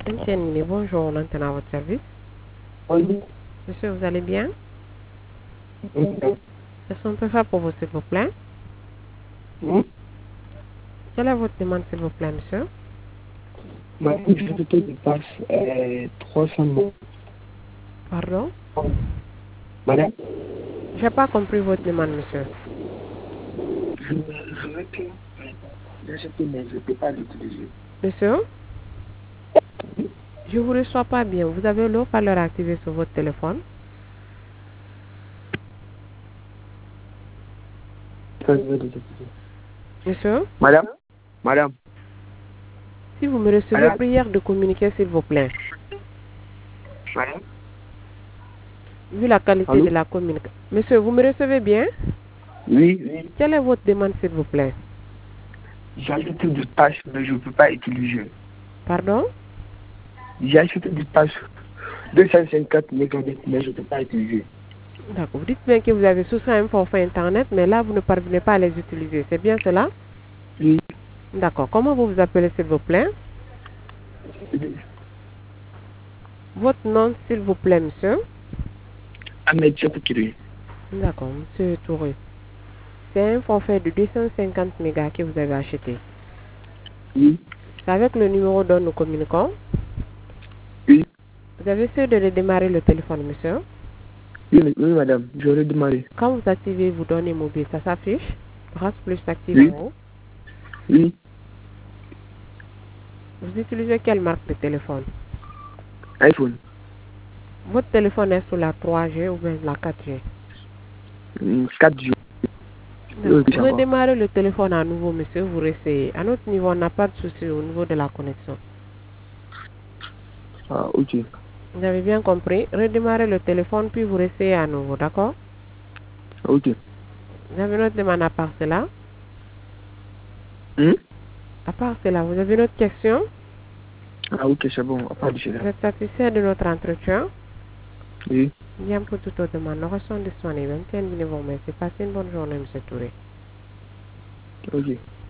Etienne, bonjour, on entend à votre service. Oui. Monsieur, vous allez bien? Oui. Est-ce qu'on peut faire pour vous, s'il vous plaît? Oui. Quelle est votre demande, s'il vous plaît, monsieur? Madame, je veux que je passe 300 mots. Pardon? Madame, J'ai pas compris votre demande, monsieur. je veux que j'achète, mais je ne peux pas l'utiliser. Monsieur? Je vous reçois pas bien. Vous avez le haut-parleur activé sur votre téléphone? Monsieur? Madame, Si vous me recevez, Madame. prière de communiquer, s'il vous plaît. Madame. Vu la qualité Allô? de la communication. Monsieur, vous me recevez bien? Oui. Quelle est votre demande, s'il vous plaît? J'ai acheté du pass, mais je ne peux pas utiliser. Pardon? J'ai acheté du pass 250 mégabits, mais je ne peux pas utiliser. D'accord. Vous dites bien que vous avez souscrit un forfait Internet, mais là, vous ne parvenez pas à les utiliser. C'est bien cela? Oui. D'accord. Comment vous vous appelez, s'il vous plaît? Votre nom, s'il vous plaît, monsieur? Ahmed Chapukiri. D'accord, monsieur Touré. C'est un forfait de 250 mégas que vous avez acheté. Oui. C'est avec le numéro dont nous communiquons. Oui. Vous avez essayé de redémarrer le téléphone, monsieur? Oui, madame, j'aurais demandé. Quand vous activez vos données mobiles, ça s'affiche? Grâce plus active Oui. en haut. Oui. Vous utilisez quelle marque de téléphone? iPhone. Votre téléphone est sur la 3G ou bien la 4G? 4 jours. Redémarrez le téléphone à nouveau, monsieur, vous restez. À notre niveau, on n'a pas de souci au niveau de la connexion. Ah, ok. Vous avez bien compris? Redémarrez le téléphone, puis vous restez à nouveau, d'accord? Ok. Vous avez une autre demande à part cela? À part cela, vous avez une autre question? Ah, ok, c'est bon. À part de cela. Vous êtes satisfait de notre entretien? Oui. Bien pour toute autre demande. Nous restons disponibles. Merci, passez une bonne journée, monsieur Touré. Ok.